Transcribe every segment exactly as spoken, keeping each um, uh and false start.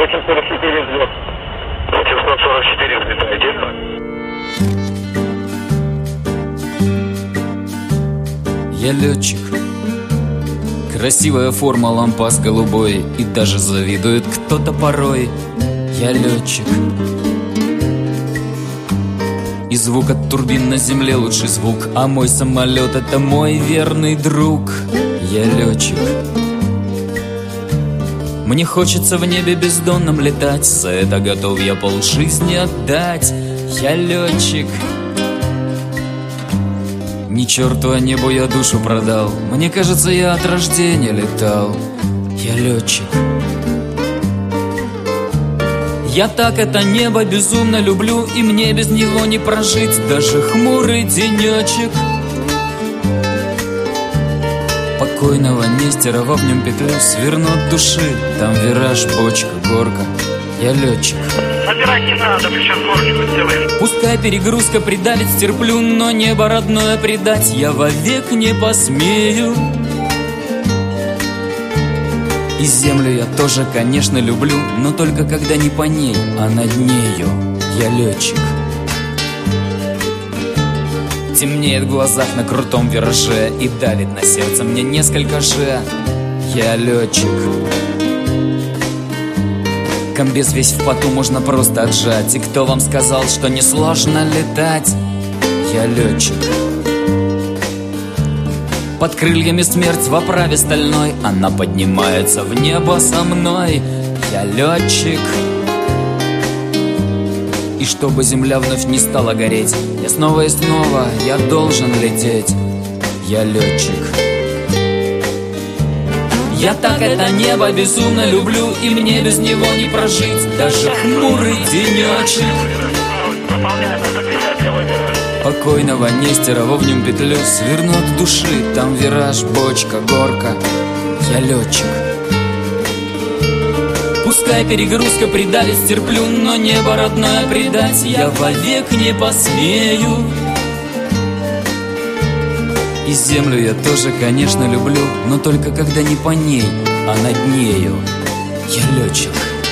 восемь сорок четыре взлет. восемьсот сорок четыре взлетаете? Я летчик. Красивая форма, лампас голубой, и даже завидует кто-то порой. Я летчик. И звук от турбин на земле лучший звук, а мой самолет — это мой верный друг. Я летчик. Мне хочется в небе бездонном летать, за это готов я полжизни отдать. Я летчик. Ни черту а небу я душу продал, мне кажется, я от рождения летал. Я летчик. Я так это небо безумно люблю, и мне без него не прожить даже хмурый денечек. Покойного Нестерова в нем петлю сверну от души, там вираж, бочка, горка. Я летчик. Собирать не надо, мы сейчас горочку сделаем. Пускай перегрузка придавит, стерплю, но небо родное предать я вовек не посмею. И землю я тоже, конечно, люблю, но только когда не по ней, а над нею. Я летчик. Темнеет в глазах на крутом вираже и давит на сердце мне несколько же. Я летчик. Комбез весь в поту можно просто отжать. И кто вам сказал, что несложно летать? Я летчик. Под крыльями смерть в оправе стальной, она поднимается в небо со мной. Я летчик. И чтобы земля вновь не стала гореть, я снова и снова, я должен лететь. Я летчик. Я так это небо безумно люблю, и мне без него не прожить даже хмурый денечек. Покойного Нестерова в нем петлю сверну от души, там вираж, бочка, горка. Я летчик. Пускай перегрузка придавит, стерплю, но небо родное предать я вовек не посмею. И землю я тоже, конечно, люблю, но только когда не по ней, а над нею. Я летчик.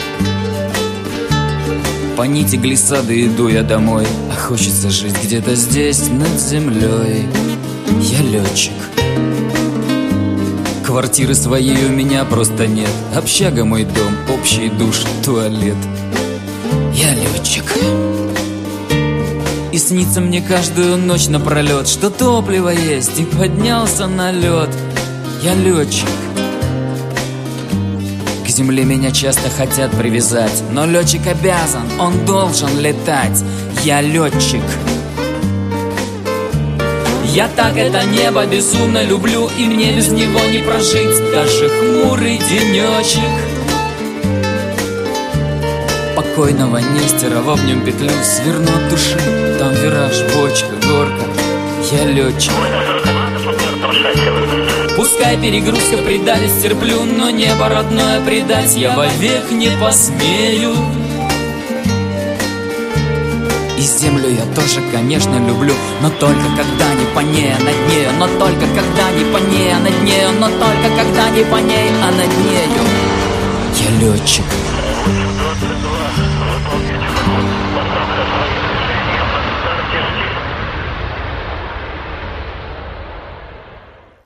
По нити глиссады иду я домой, а хочется жить где-то здесь, над землей. Я летчик. Квартиры своей у меня просто нет, общага мой дом, общий душ, туалет. Я летчик. И снится мне каждую ночь напролет, что топливо есть, и поднялся на лед. Я летчик. К земле меня часто хотят привязать, но летчик обязан, он должен летать. Я летчик. Я так это небо безумно люблю, и мне без него не прожить даже хмурый денечек. Покойного Нестерова в нем петлю сверну от души, там вираж, бочка, горка. Я летчик. Пускай перегрузка придавит, стерплю, но небо родное предать я вовек не посмею. И землю я тоже, конечно, люблю, но только когда не по ней, а над нею. Но только когда не по ней, а над нею. Но только когда не по ней, а над нею. Я летчик.